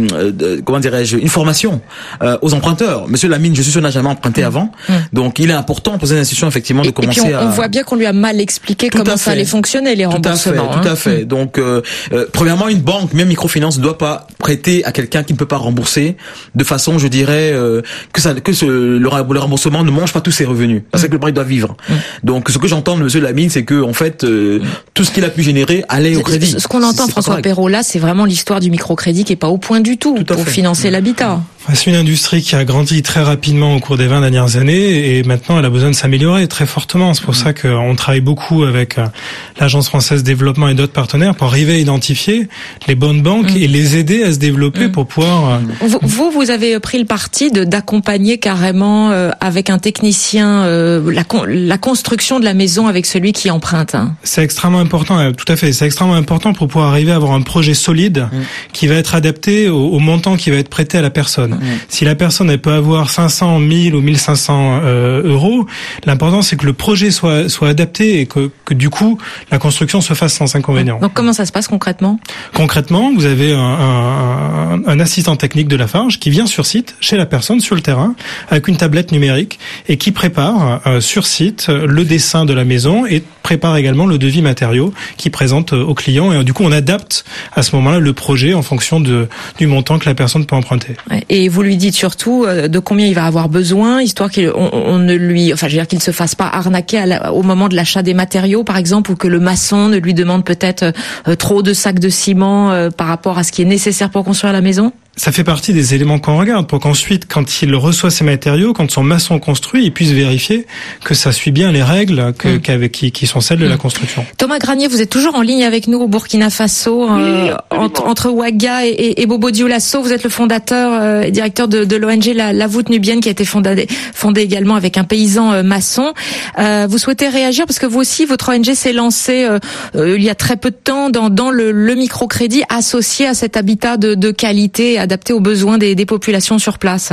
une formation aux emprunteurs. Monsieur Lamine, je suis sûr, n'a jamais emprunté avant, donc il est important pour ces institutions effectivement de commencer. Et puis on voit bien qu'on lui a mal expliqué comment ça allait fonctionner les remboursements. Tout à fait. Donc premièrement, une banque, même microfinance, ne doit pas prêter à quelqu'un qui ne peut pas rembourser de façon, je dirais, le remboursement ne mange pas tous ses revenus, parce que le banque doit vivre. Donc ce que j'entends de Monsieur Lamine, c'est que en fait tout ce qu'il a pu générer allait au crédit. Ce qu'on entend, François Perrault, là, c'est vraiment l'histoire du microcrédit qui est pas au point du tout pour financer l'habitat. C'est une industrie qui a grandi très rapidement au cours des 20 dernières années et maintenant elle a besoin de s'améliorer très fortement. C'est pour ça qu'on travaille beaucoup avec l'Agence française de développement et d'autres partenaires pour arriver à identifier les bonnes banques et les aider à se développer pour pouvoir... Vous avez pris le parti d'accompagner carrément avec un technicien la construction de la maison avec celui qui emprunte. C'est extrêmement important, tout à fait. C'est extrêmement important pour pouvoir arriver à avoir un projet solide qui va être adapté au montant qui va être prêté à la personne. Si la personne elle peut avoir 500, 1000 ou 1500 euros, l'important c'est que le projet soit adapté et que du coup la construction se fasse sans inconvénient. Donc comment ça se passe concrètement ? Concrètement, vous avez un assistant technique de Lafarge qui vient sur site chez la personne sur le terrain avec une tablette numérique et qui prépare sur site le dessin de la maison et prépare également le devis matériaux qui présente au client et du coup on adapte à ce moment-là le projet en fonction du montant que la personne peut emprunter. Et vous lui dites surtout de combien il va avoir besoin, histoire qu'il qu'il se fasse pas arnaquer au moment de l'achat des matériaux, par exemple, ou que le maçon ne lui demande peut-être trop de sacs de ciment par rapport à ce qui est nécessaire pour construire la maison. Ça fait partie des éléments qu'on regarde pour qu'ensuite, quand il reçoit ses matériaux, quand son maçon construit, il puisse vérifier que ça suit bien les règles qui sont celles de la construction. Thomas Granier, vous êtes toujours en ligne avec nous au Burkina Faso, entre Ouaga et Bobo Dioulasso. Vous êtes le fondateur et directeur de l'ONG La Voûte Nubienne, qui a été fondée également avec un paysan maçon. Vous souhaitez réagir parce que vous aussi, votre ONG s'est lancée il y a très peu de temps dans le microcrédit associé à cet habitat de qualité adapté aux besoins des populations sur place.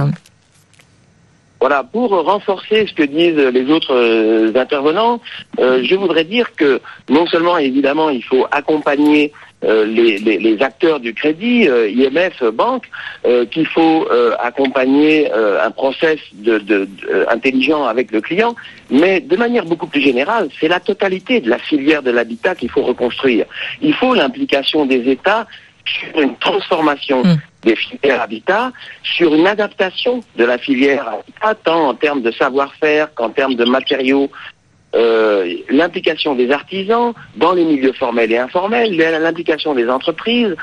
Voilà, pour renforcer ce que disent les autres intervenants, je voudrais dire que non seulement, évidemment, il faut accompagner les acteurs du crédit, IMF, banque, qu'il faut accompagner un process intelligent avec le client, mais de manière beaucoup plus générale, c'est la totalité de la filière de l'habitat qu'il faut reconstruire. Il faut l'implication des États sur une transformation des filières habitat, sur une adaptation de la filière habitat, tant en termes de savoir-faire qu'en termes de matériaux, l'implication des artisans dans les milieux formels et informels, l'implication des entreprises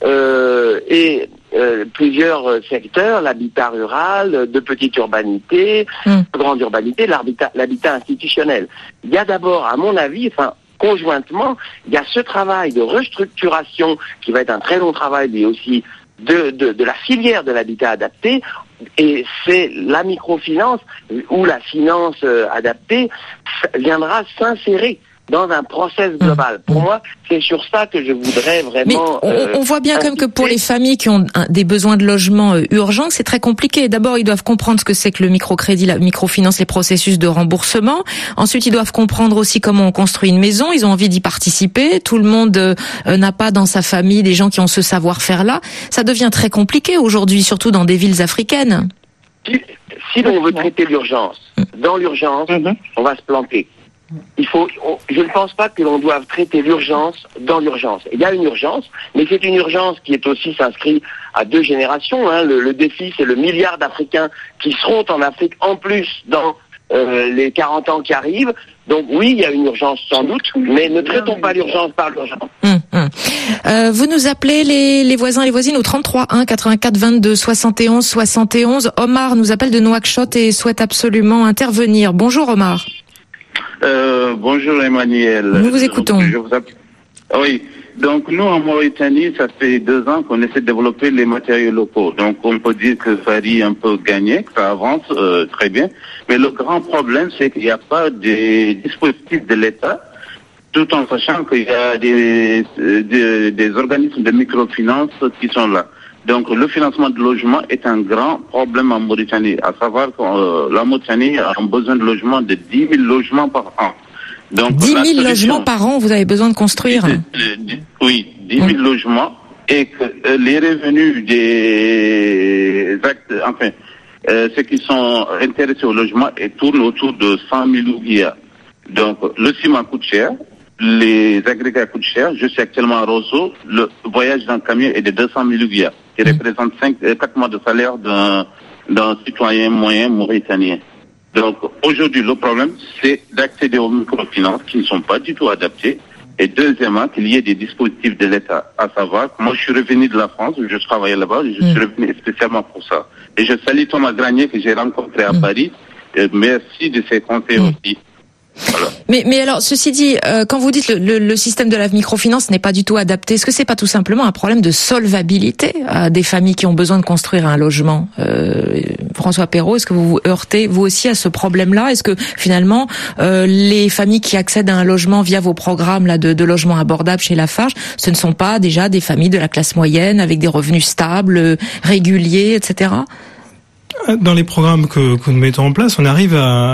et plusieurs secteurs, l'habitat rural, de petite urbanité, de grande urbanité, l'habitat institutionnel. Il y a d'abord, à mon avis, conjointement, il y a ce travail de restructuration qui va être un très long travail, mais aussi de la filière de l'habitat adapté, et c'est la microfinance ou la finance adaptée viendra s'insérer dans un process global. Pour moi, c'est sur ça que je voudrais vraiment... Mais on voit bien comme que pour les familles qui ont des besoins de logement urgents, c'est très compliqué. D'abord, ils doivent comprendre ce que c'est que le microcrédit, la microfinance, les processus de remboursement. Ensuite, ils doivent comprendre aussi comment on construit une maison. Ils ont envie d'y participer. Tout le monde n'a pas dans sa famille des gens qui ont ce savoir-faire-là. Ça devient très compliqué aujourd'hui, surtout dans des villes africaines. Si Si l'on veut traiter l'urgence, dans l'urgence, on va se planter. Je ne pense pas que l'on doive traiter l'urgence dans l'urgence. Il y a une urgence, mais c'est une urgence qui est aussi s'inscrit à 2 générations. Le défi, c'est le milliard d'Africains qui seront en Afrique en plus dans les 40 ans qui arrivent. Donc oui, il y a une urgence sans doute, mais ne traitons pas l'urgence par l'urgence. Vous nous appelez les voisins et les voisines au 33 1 84 22 71 71. Omar nous appelle de Nouakchott et souhaite absolument intervenir. Bonjour Omar. Bonjour Emmanuel. Nous vous écoutons. Oui, donc nous en Mauritanie, ça fait 2 ans qu'on essaie de développer les matériaux locaux. Donc on peut dire que ça a un peu gagné, que ça avance très bien. Mais le grand problème, c'est qu'il n'y a pas de dispositifs de l'État, tout en sachant qu'il y a des organismes de microfinance qui sont là. Donc le financement de logement est un grand problème en Mauritanie, à savoir que la Mauritanie a un besoin de logement de 10 000 logements par an. Donc, 10 000 logements par an, vous avez besoin de construire? Oui, 10 000 logements, et que les revenus des actes, ceux qui sont intéressés au logement, tournent autour de 100 000 ouguiya. Donc le ciment coûte cher. Les agrégats coûtent cher. Je suis actuellement à Rosso. Le voyage d'un camion est de 200 000 ouguiya, qui représente 4 mois de salaire d'un citoyen moyen mauritanien. Donc aujourd'hui, le problème, c'est d'accéder aux microfinances qui ne sont pas du tout adaptées. Et deuxièmement, qu'il y ait des dispositifs de l'État. À savoir, moi je suis revenu de la France, je travaillais là-bas, je suis revenu spécialement pour ça. Et je salue Thomas Granier que j'ai rencontré à Paris. Merci de ses conseils aussi. Voilà. Mais alors, ceci dit, quand vous dites le système de la microfinance n'est pas du tout adapté, est-ce que c'est pas tout simplement un problème de solvabilité des familles qui ont besoin de construire un logement? François Perrault, est-ce que vous vous heurtez vous aussi à ce problème-là? Est-ce que finalement les familles qui accèdent à un logement via vos programmes là de logement abordable chez Lafarge, ce ne sont pas déjà des familles de la classe moyenne avec des revenus stables, réguliers, etc.? Dans les programmes que nous mettons en place, on arrive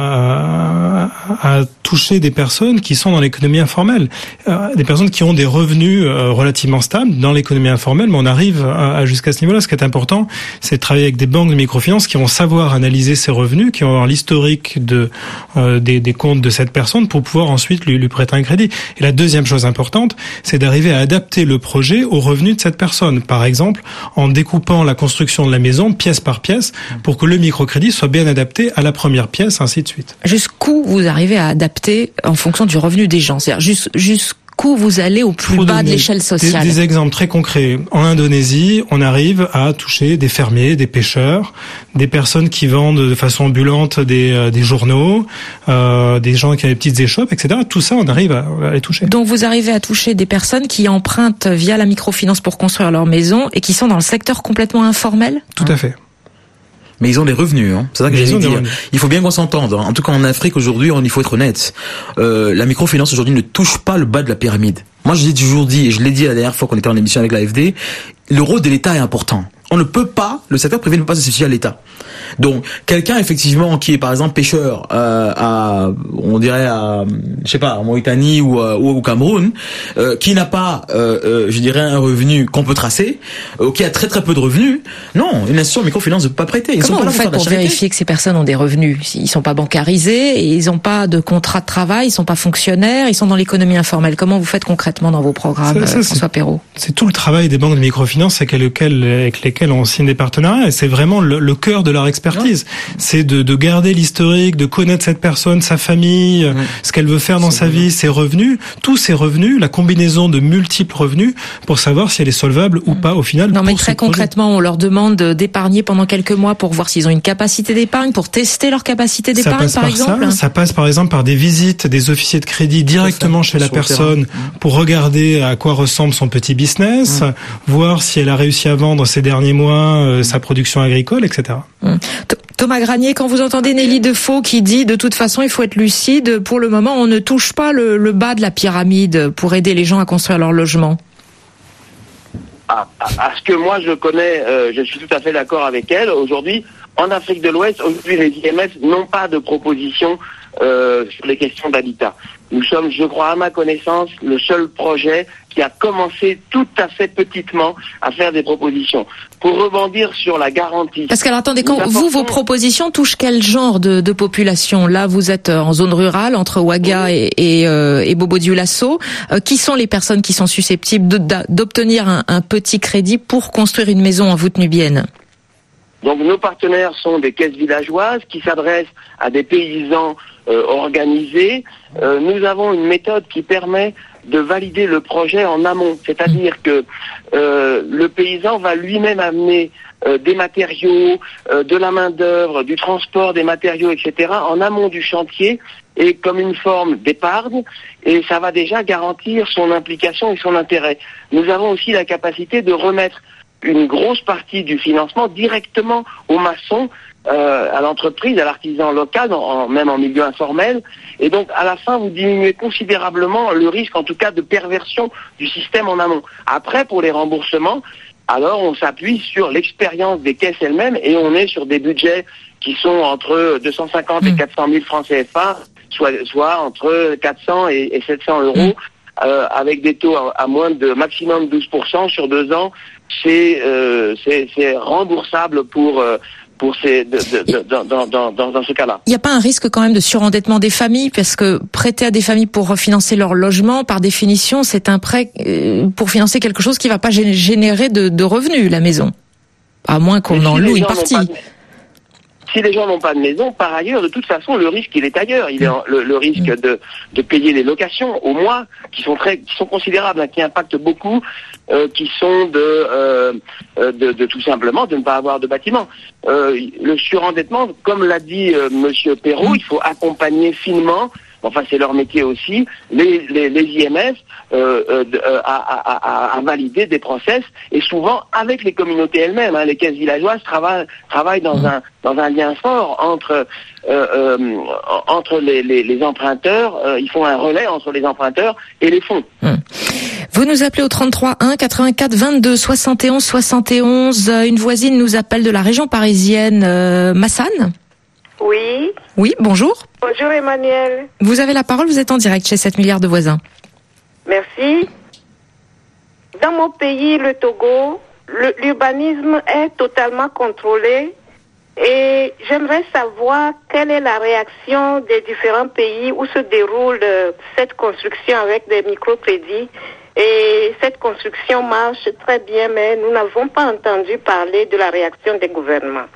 à toucher des personnes qui sont dans l'économie informelle, des personnes qui ont des revenus relativement stables dans l'économie informelle, mais on arrive jusqu'à ce niveau-là. Ce qui est important, c'est de travailler avec des banques de microfinance qui vont savoir analyser ces revenus, qui vont avoir l'historique des comptes de cette personne pour pouvoir ensuite lui prêter un crédit. Et la deuxième chose importante, c'est d'arriver à adapter le projet aux revenus de cette personne. Par exemple, en découpant la construction de la maison pièce par pièce pour que le microcrédit soit bien adapté à la première pièce, ainsi de suite. Jusqu'où vous arrivez à adapter en fonction du revenu des gens? C'est-à-dire jusqu'où vous allez au plus bas de l'échelle sociale? Des exemples très concrets. En Indonésie, on arrive à toucher des fermiers, des pêcheurs, des personnes qui vendent de façon ambulante des journaux, des gens qui ont des petites échoppes, etc. Tout ça, on arrive à les toucher. Donc vous arrivez à toucher des personnes qui empruntent via la microfinance pour construire leur maison et qui sont dans le secteur complètement informel? Tout à fait. Mais ils ont des revenus, hein. C'est ça que j'allais dire. Il faut bien qu'on s'entende. En tout cas, en Afrique aujourd'hui, il faut être honnête. La microfinance aujourd'hui ne touche pas le bas de la pyramide. Moi, je l'ai toujours dit, et je l'ai dit la dernière fois qu'on était en émission avec l'AFD, le rôle de l'État est important. On ne peut pas, le secteur privé ne peut pas s'associer à l'État. Donc, quelqu'un, effectivement, qui est, par exemple, pêcheur, on dirait je sais pas, en Mauritanie ou au Cameroun, qui n'a pas, je dirais, un revenu qu'on peut tracer, qui a très très peu de revenus, non, une institution microfinance ne peut pas prêter. Comment vous faites pour vérifier que ces personnes ont des revenus? Ils sont pas bancarisés, et ils ont pas de contrat de travail, ils sont pas fonctionnaires, ils sont dans l'économie informelle. Comment vous faites concrètement dans vos programmes, François Perrault? C'est tout le travail des banques de microfinance avec lesquelles on signe des partenariats, et c'est vraiment le cœur de leur expertise. C'est de garder l'historique, de connaître cette personne, sa famille, ce qu'elle veut faire dans sa vie, ses revenus, tous ses revenus, la combinaison de multiples revenus pour savoir si elle est solvable ou pas au final. Non, mais très concrètement, on leur demande d'épargner pendant quelques mois pour voir s'ils ont une capacité d'épargne, pour tester leur capacité d'épargne, par exemple. Ça passe par exemple par des visites des officiers de crédit directement chez la personne pour regarder à quoi ressemble son petit business, voir si elle a réussi à vendre ces derniers mois sa production agricole, etc. Thomas Granier, quand vous entendez Nelly Defoe qui dit de toute façon il faut être lucide, pour le moment on ne touche pas le bas de la pyramide pour aider les gens à construire leur logement. À ce que moi je connais, je suis tout à fait d'accord avec elle. Aujourd'hui, en Afrique de l'Ouest, aujourd'hui les IMF n'ont pas de proposition sur les questions d'habitat. Nous sommes, je crois, à ma connaissance, le seul projet qui a commencé tout à fait petitement à faire des propositions. Pour rebondir sur la garantie. Parce que, alors, attendez, quand vos propositions touchent quel genre de population? Là, vous êtes en zone rurale, entre Ouaga et Bobo-Dioulasso. Qui sont les personnes qui sont susceptibles d'obtenir un petit crédit pour construire une maison en voûte nubienne? Donc, nos partenaires sont des caisses villageoises qui s'adressent à des paysans organisés. Nous avons une méthode qui permet de valider le projet en amont. C'est-à-dire que le paysan va lui-même amener des matériaux, de la main-d'œuvre, du transport des matériaux, etc., en amont du chantier, et comme une forme d'épargne, et ça va déjà garantir son implication et son intérêt. Nous avons aussi la capacité de remettre une grosse partie du financement directement aux maçons, à l'entreprise, à l'artisan local, même en milieu informel. Et donc, à la fin, vous diminuez considérablement le risque, en tout cas, de perversion du système en amont. Après, pour les remboursements, alors on s'appuie sur l'expérience des caisses elles-mêmes et on est sur des budgets qui sont entre 250 et 400 000 francs CFA, soit entre 400 et 700 euros, avec des taux à moins de maximum 12% sur 2 ans. C'est remboursable dans ce cas-là. Il n'y a pas un risque quand même de surendettement des familles, parce que prêter à des familles pour financer leur logement, par définition, c'est un prêt pour financer quelque chose qui ne va pas générer de revenus, la maison. À moins qu'on en loue une partie. Si les gens n'ont pas de maison, par ailleurs, de toute façon, le risque, il est ailleurs. Il est le risque de payer les locations au mois, qui sont considérables, hein, qui impactent beaucoup, qui sont de tout simplement de ne pas avoir de bâtiment. Le surendettement, comme l'a dit Monsieur Perrault, il faut accompagner finement. Enfin, c'est leur métier aussi, les IMS à valider des process, et souvent avec les communautés elles-mêmes. Hein, les caisses villageoises travaillent dans un lien fort entre les emprunteurs. Ils font un relais entre les emprunteurs et les fonds. Vous nous appelez au 33 1 84 22 71 71. Une voisine nous appelle de la région parisienne, Massane. Oui. Oui, bonjour. Bonjour Emmanuel. Vous avez la parole, vous êtes en direct chez 7 milliards de voisins. Merci. Dans mon pays, le Togo, l'urbanisme est totalement contrôlé et j'aimerais savoir quelle est la réaction des différents pays où se déroule cette construction avec des microcrédits. Et cette construction marche très bien, mais nous n'avons pas entendu parler de la réaction des gouvernements.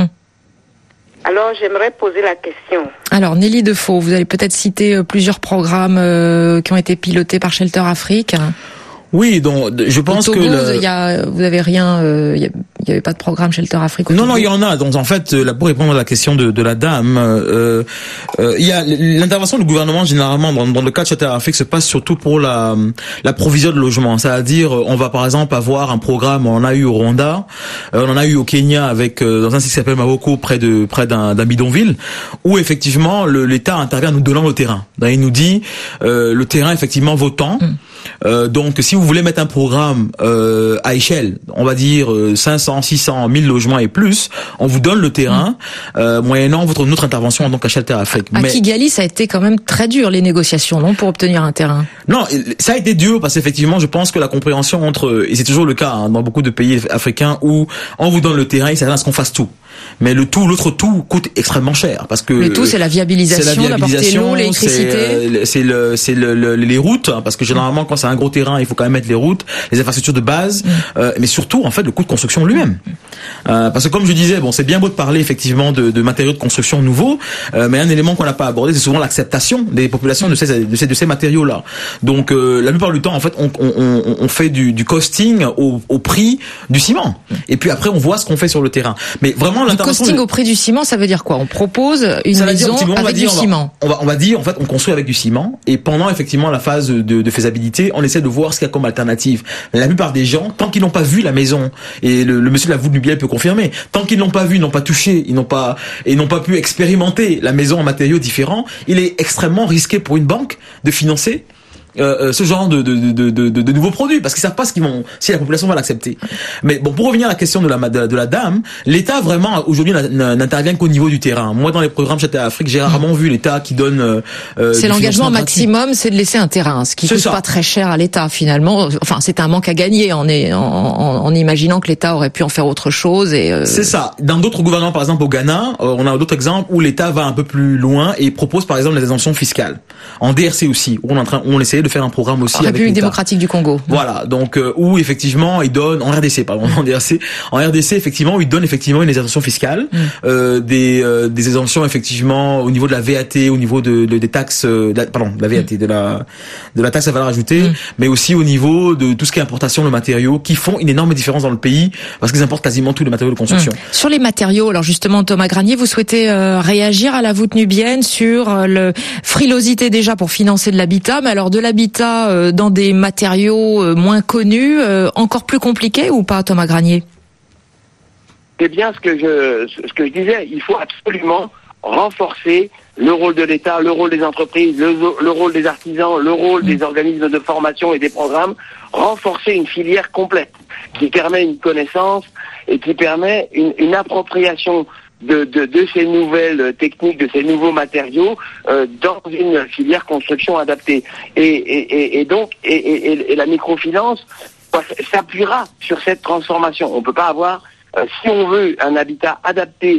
Alors, j'aimerais poser la question. Alors, Nelly Defoe, vous allez peut-être citer plusieurs programmes qui ont été pilotés par Shelter Afrique. Oui, donc je pense Togo, que vous avez rien, il y avait pas de programme Shelter Afrique. Non, il y en a. Donc en fait, là, pour répondre à la question de la dame, il y a l'intervention du gouvernement généralement dans le cas de Shelter Afrique se passe surtout pour la provision de logements. C'est-à-dire, on va par exemple avoir un programme, on en a eu au Rwanda, on en a eu au Kenya avec dans un site qui s'appelle Maboko près d'un bidonville, où effectivement l'État intervient en nous donnant le terrain. Donc, il nous dit le terrain effectivement vaut tant. Donc si vous voulez mettre un programme à échelle, on va dire 500, 600, 1000 logements et plus, on vous donne le terrain moyennant notre intervention en tant qu'à Shelter Afrique. À Kigali, ça a été quand même très dur les négociations, non, pour obtenir un terrain. Non, ça a été dur parce qu'effectivement, je pense que la compréhension entre, et c'est toujours le cas hein, dans beaucoup de pays africains où on vous donne le terrain, il s'attend à ce qu'on fasse tout. Mais l'autre tout coûte extrêmement cher parce que le tout c'est la viabilisation, d'apporter l'eau, l'électricité, c'est les routes hein, parce que généralement quand c'est un gros terrain, il faut quand même mettre les routes, les infrastructures de base, mais surtout en fait le coût de construction lui-même. Parce que comme je disais, bon, c'est bien beau de parler effectivement de matériaux de construction nouveaux, mais un élément qu'on n'a pas abordé, c'est souvent l'acceptation des populations de ces matériaux-là. Donc la plupart du temps, en fait, on fait du costing au prix du ciment. Et puis après, on voit ce qu'on fait sur le terrain. Mais vraiment, le costing au prix du ciment, ça veut dire quoi? On propose une maison avec du ciment. On va dire, en fait, on construit avec du ciment. Et pendant effectivement la phase de faisabilité, on essaie de voir ce qu'il y a comme alternative. Mais la plupart des gens, tant qu'ils n'ont pas vu la maison, et le monsieur de la voûte nubienne peut confirmer, tant qu'ils n'ont pas vu, n'ont pas touché, ils n'ont pas pu expérimenter la maison en matériaux différents, il est extrêmement risqué pour une banque de financer ce genre de nouveaux produits parce qu'ils savent pas si la population va l'accepter. Mais bon, pour revenir à la question de la dame, l'État vraiment aujourd'hui n'intervient qu'au niveau du terrain. Moi, dans les programmes Château Afrique, j'ai rarement vu l'État qui donne. C'est l'engagement maximum, c'est de laisser un terrain, ce qui coûte pas très cher à l'État finalement. Enfin, c'est un manque à gagner en imaginant que l'État aurait pu en faire autre chose. C'est ça. Dans d'autres gouvernements, par exemple au Ghana, on a d'autres exemples où l'État va un peu plus loin et propose par exemple les exemptions fiscales. En DRC aussi, où on essayait de faire un programme aussi avec l'État. République démocratique du Congo. Voilà, donc où effectivement ils donnent en RDC effectivement où ils donnent effectivement une exemption fiscale, des exemptions effectivement au niveau de la VAT, au niveau des taxes, de la VAT, de la taxe à valeur ajoutée, mais aussi au niveau de tout ce qui est importation de matériaux qui font une énorme différence dans le pays parce qu'ils importent quasiment tous les matériaux de construction. Sur les matériaux, alors justement Thomas Granier, vous souhaitez réagir à la voûte nubienne sur le frilosité déjà pour financer de l'habitat, mais alors de l'habitat dans des matériaux moins connus, encore plus compliqué ou pas, Thomas Granier? C'est bien ce que je disais, il faut absolument renforcer le rôle de l'État, le rôle des entreprises, le rôle des artisans, le rôle des organismes de formation et des programmes, renforcer une filière complète qui permet une connaissance et qui permet une appropriation de ces nouvelles techniques, de ces nouveaux matériaux dans une filière construction adaptée. Et donc la microfinance s'appuiera sur cette transformation. On peut pas avoir si on veut un habitat adapté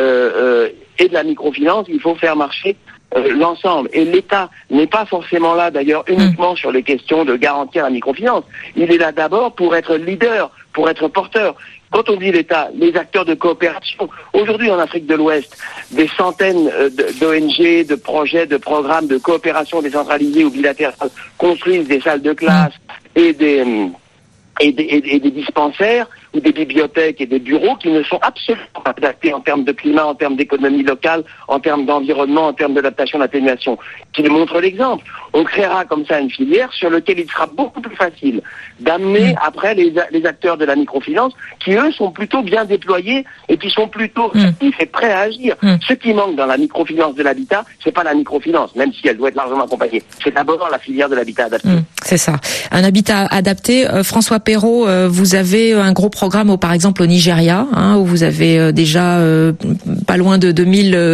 et de la microfinance, il faut faire marcher l'ensemble. Et l'État n'est pas forcément là d'ailleurs uniquement sur les questions de garantir la microfinance. Il est là d'abord pour être leader, pour être porteur. Quand on dit l'État, les acteurs de coopération, aujourd'hui en Afrique de l'Ouest, des centaines d'ONG, de projets, de programmes de coopération décentralisée ou bilatérale construisent des salles de classe et des dispensaires ou des bibliothèques et des bureaux qui ne sont absolument pas adaptés en termes de climat, en termes d'économie locale, en termes d'environnement, en termes d'adaptation, d'atténuation, qui nous montrent l'exemple. On créera comme ça une filière sur laquelle il sera beaucoup plus facile d'amener après les acteurs de la microfinance qui, eux, sont plutôt bien déployés et qui sont plutôt actifs et prêts à agir. Ce qui manque dans la microfinance de l'habitat, c'est pas la microfinance, même si elle doit être largement accompagnée. C'est d'abord la filière de l'habitat adapté. C'est ça. Un habitat adapté. François Perrault, vous avez un gros programme par exemple au Nigeria, où vous avez déjà pas loin de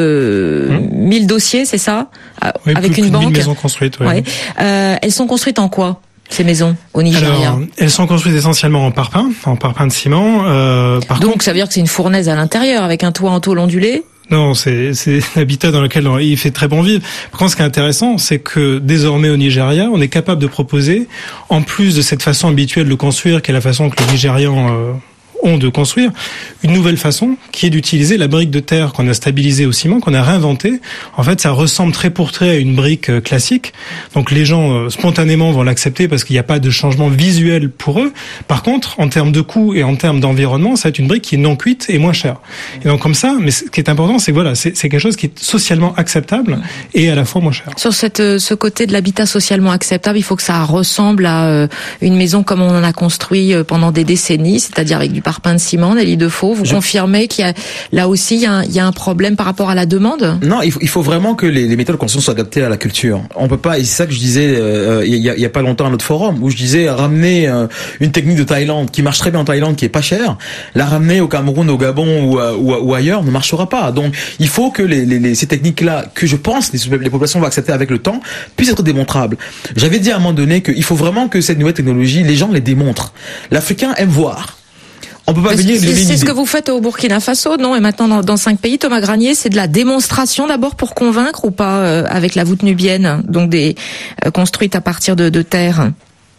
1000 dossiers, c'est ça, oui, avec plus une banque. 1000 maisons construites. Ouais. Elles sont construites en quoi, ces maisons au Nigeria? Alors, elles sont construites essentiellement en parpaing de ciment. Donc ça veut dire que c'est une fournaise à l'intérieur avec un toit en tôle ondulée? Non, c'est un habitat dans lequel il fait très bon vivre. Par contre, ce qui est intéressant, c'est que désormais au Nigeria, on est capable de proposer, en plus de cette façon habituelle de le construire, qui est la façon que les Nigérians ont de construire, une nouvelle façon qui est d'utiliser la brique de terre qu'on a stabilisée au ciment, qu'on a réinventée. En fait, ça ressemble très pour trait à une brique classique. Donc les gens spontanément vont l'accepter parce qu'il n'y a pas de changement visuel pour eux. Par contre, en termes de coût et en termes d'environnement, ça va être une brique qui est non cuite et moins chère. Et donc comme ça, mais ce qui est important, c'est que voilà, c'est quelque chose qui est socialement acceptable et à la fois moins cher. Sur ce côté de l'habitat socialement acceptable, il faut que ça ressemble à une maison comme on en a construit pendant des décennies, c'est-à-dire avec du parpaing de ciment, Nelly Defoe. Vous confirmez qu'il y a là aussi il y a un problème par rapport à la demande? Non, il faut vraiment que les méthodes de construction soient adaptées à la culture. On peut pas, et c'est ça que je disais il y a pas longtemps à notre forum, où je disais ramener une technique de Thaïlande qui marche très bien en Thaïlande, qui est pas chère, la ramener au Cameroun, au Gabon ou ailleurs ne marchera pas. Donc il faut que ces techniques-là, que je pense les populations vont accepter avec le temps, puissent être démontrables. j'avais dit à un moment donné qu'il faut vraiment que cette nouvelle technologie, les gens les démontrent. L'Africain aime voir. On peut pas venir c'est ce que vous faites au Burkina Faso, non? Et maintenant dans 5 pays, Thomas Granier, c'est de la démonstration d'abord pour convaincre ou pas avec la voûte nubienne, donc construite à partir de terre.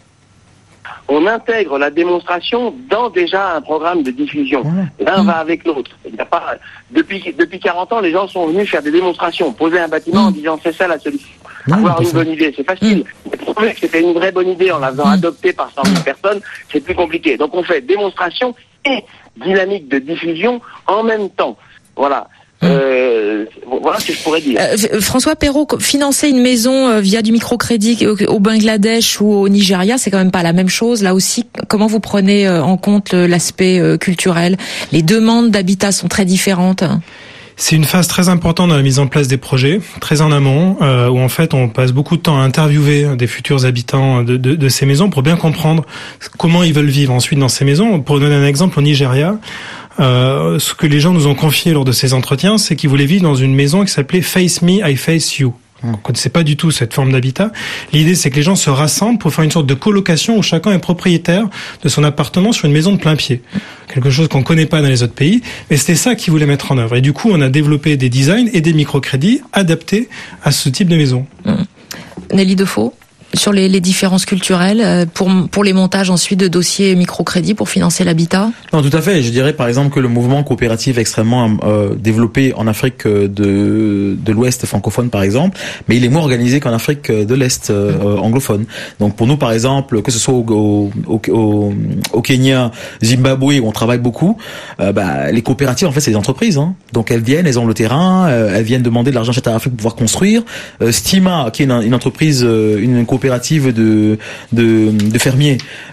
On intègre la démonstration dans déjà un programme de diffusion. L'un va avec l'autre. Il n'y a pas, depuis 40 ans, les gens sont venus faire des démonstrations, poser un bâtiment en disant c'est ça la solution. Avoir une bonne idée, c'est facile. Mais trouver que c'était une vraie bonne idée en la faisant adopter par 100 000 personnes, c'est plus compliqué. Donc on fait démonstration et dynamique de diffusion en même temps. Voilà. Voilà ce que je pourrais dire. François Perrault, financer une maison via du microcrédit au Bangladesh ou au Nigeria, c'est quand même pas la même chose. Là aussi, comment vous prenez en compte l'aspect culturel? Les demandes d'habitat sont très différentes. C'est une phase très importante dans la mise en place des projets, très en amont, où en fait on passe beaucoup de temps à interviewer des futurs habitants de ces maisons pour bien comprendre comment ils veulent vivre ensuite dans ces maisons. Pour donner un exemple, au Nigeria, ce que les gens nous ont confié lors de ces entretiens, c'est qu'ils voulaient vivre dans une maison qui s'appelait Face Me, I Face You. On ne connaissait pas du tout cette forme d'habitat. L'idée, c'est que les gens se rassemblent pour faire une sorte de colocation où chacun est propriétaire de son appartement sur une maison de plein pied. Quelque chose qu'on ne connaît pas dans les autres pays. Mais c'était ça qu'ils voulaient mettre en œuvre. Et du coup, on a développé des designs et des microcrédits adaptés à ce type de maison. Nelly Defoe, sur les différences culturelles pour les montages ensuite de dossiers microcrédits pour financer l'habitat? Non, tout à fait. Je dirais par exemple que le mouvement coopératif est extrêmement développé en Afrique de l'Ouest francophone par exemple, mais il est moins organisé qu'en Afrique de l'Est anglophone. Donc pour nous par exemple, que ce soit au Kenya, Zimbabwe où on travaille beaucoup, les coopératives en fait c'est des entreprises. Hein. Donc elles viennent, elles ont le terrain, elles viennent demander de l'argent chez Afrique pour pouvoir construire. Stima qui est une entreprise, une coopérative de fermiers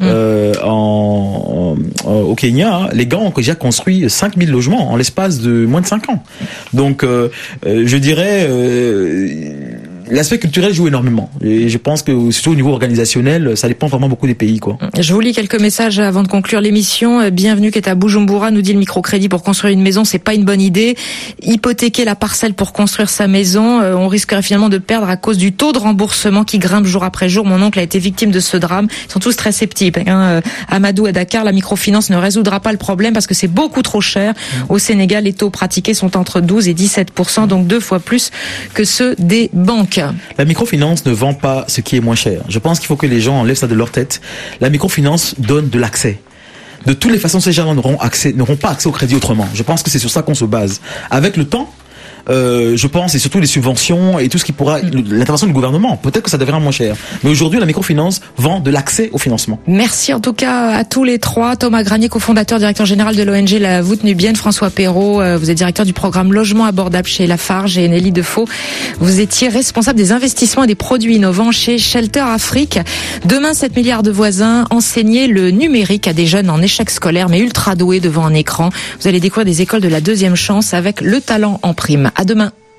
au Kenya, les gars ont déjà construit 5000 logements en l'espace de moins de 5 ans. Donc je dirais l'aspect culturel joue énormément et je pense que surtout au niveau organisationnel ça dépend vraiment beaucoup des pays quoi. Je vous lis quelques messages avant de conclure l'émission. Bienvenue qui est à Bujumbura nous dit le microcrédit pour construire une maison c'est pas une bonne idée. Hypothéquer la parcelle pour construire sa maison, on risquerait finalement de perdre à cause du taux de remboursement qui grimpe jour après jour. Mon oncle a été victime de ce drame. Ils sont tous très sceptiques. Amadou à Dakar, la microfinance ne résoudra pas le problème parce que c'est beaucoup trop cher. Au Sénégal, les taux pratiqués sont entre 12 et 17%, donc 2 fois plus que ceux des banques. La microfinance ne vend pas ce qui est moins cher. Je pense qu'il faut que les gens enlèvent ça de leur tête. La microfinance donne de l'accès. De toutes les façons, ces gens n'auront pas accès au crédit autrement. Je pense que c'est sur ça qu'on se base. Avec le temps, je pense, et surtout les subventions et tout ce qui pourra, l'intervention du gouvernement, peut-être que ça deviendra moins cher. Mais aujourd'hui, la microfinance vend de l'accès au financement. Merci en tout cas à tous les trois. Thomas Granier, cofondateur, directeur général de l'ONG La Voûte Nubienne. François Perrault, vous êtes directeur du programme Logement abordable chez Lafarge. Et Nelly Defoe, vous étiez responsable des investissements et des produits innovants chez Shelter Afrique. Demain, 7 milliards de voisins, enseigner le numérique à des jeunes en échec scolaire, mais ultra doués devant un écran. Vous allez découvrir des écoles de la deuxième chance avec le talent en prime. À demain.